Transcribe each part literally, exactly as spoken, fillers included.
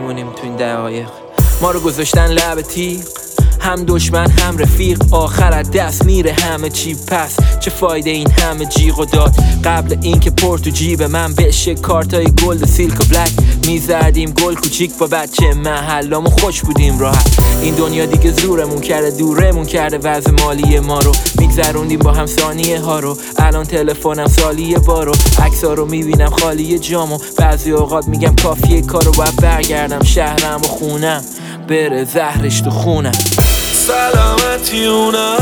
میمونیم تو این دقایق. ما رو گذاشتن لب تیغ، هم دشمن هم رفیق، آخر از دست میره همه چی. پس چه فایده این همه جیغ و داد؟ قبل اینکه پر تو جیب من بشه کارتای گلد و سیلک و بلک، میزدیم گل کوچیک با بچه محلامو، خوش بودیم راحت. این دنیا دیگه زورمون کرده، دورمون کرده وضع مالی ما رو، میگذروندیم با هم ثانیه ها رو. الان تلفنم سالیه بارو، عکس‌ها رو میبینم خالی جامو. بعضی اوقات میگم کافیه کارو باید برگردم شهرم و خونم، بره زهرش تو خونم. سلامتی اونا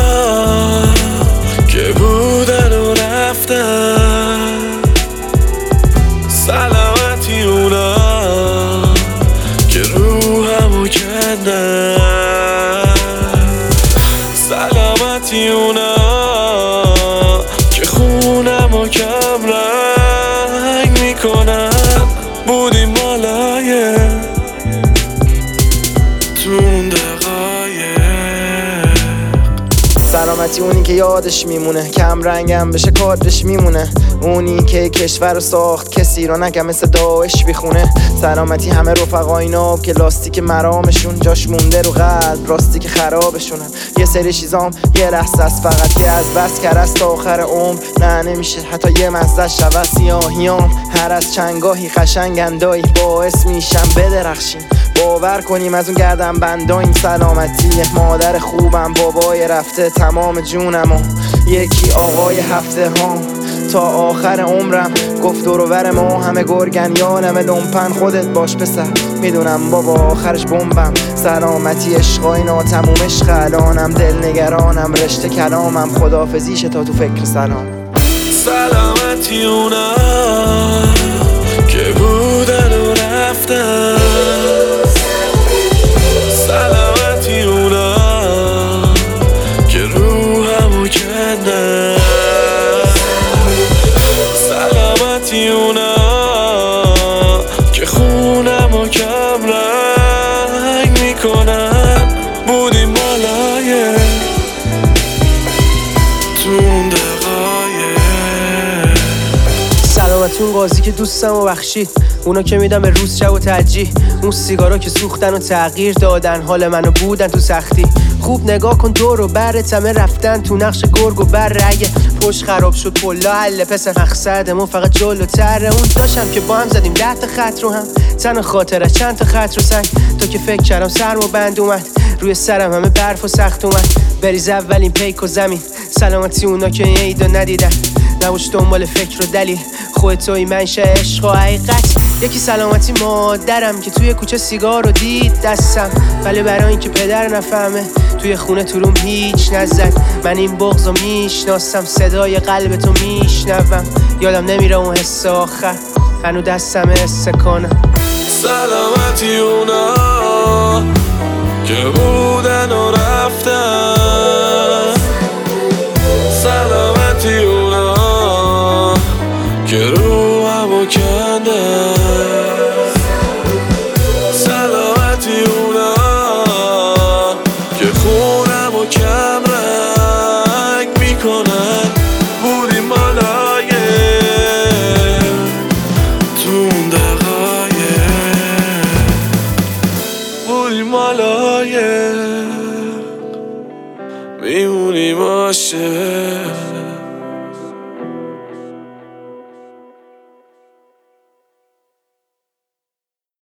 که بودن و رفتن، سلامتی اونا که روحمو کندن، سلامتی اونا که خونمو کم رنگ میکنن. بودیم مالای تون سلامتی اونی که یادش میمونه، کم رنگم بشه کادرش میمونه. اونی که کشور رو ساخت کسی رو نگم مثل داعش بیخونه. سلامتی همه رفقای ناب که لاستیک مرامشون جاش مونده رو قلب، راستی که خرابشونن. یه سری چیزام یه لحظه است فقط که از بس کرست تا آخر عمر نه نمیشه حتی یه مزده شود. سیاهیام هر از چنگاهی قشنگ اندایی باعث میشم بدرخشیم. باور کنیم از اون گردن بندا این سلامتیه. مادر خوبم بابای رفته تمام جونمو، یکی آقای هفته ها تا آخر عمرم. گفت دور و بر ما همه گرگن یانم لومپن، خودت باش پسر میدونم بابا آخرش بمبم. سلامتی عشقای ناتموم عشق الانم، دل نگرانم رشته کلامم، خدافزیشه تا تو فکر سلام. سلامتی اونا که بودن و رفتن، سلامتی اونا که روحمو کندن، سلامتی اونا که خونمو کم رنگ میکنن. بودیم مالای تون دقایق. سلامتی اون قاضی که دوستمو بخشید، اونا که میدن به روز شب و ترجیح، اون سیگارا که سوختن و تغییر دادن حال منو بودن تو سختی. خوب نگاه کن دور و برت همه رفتن تو نقش گرگ و بره. اگه پشت خراب شد کلا حل پسر، مقصدمون فقط جلوتره. اون داشتم که با هم زدیم ده تا خط رو هم، تن خاطره چند تا خط رو سنگ. تا که فکر کردم سرم و بند اومد روی سرم همه برف و سخت اومد. بریز اولین پیک و زمین، سلامتی اونا که عیدو ندیدن، نباش دنبال فکر و دلیل، خودتوی منشه عشق و حقیقت. یکی سلامتی مادرم که توی کوچه سیگار رو دید دستم، ولی برای این که پدر نفهمه توی خونه تو روم هیچ نزد. من این بغض رو میشناسم، صدای قلب تو میشنوم، یادم نمیره اون حس آخر هنو دستم حس کنم. سلامتی اونا که بودن و رفتن، سلامتی اونا که روحمو کندن، سلامتی اونا که خونمو کم رنگ میکنن. بودیم مالای تون دقایق، بودیم مالای میمونیم عاشق.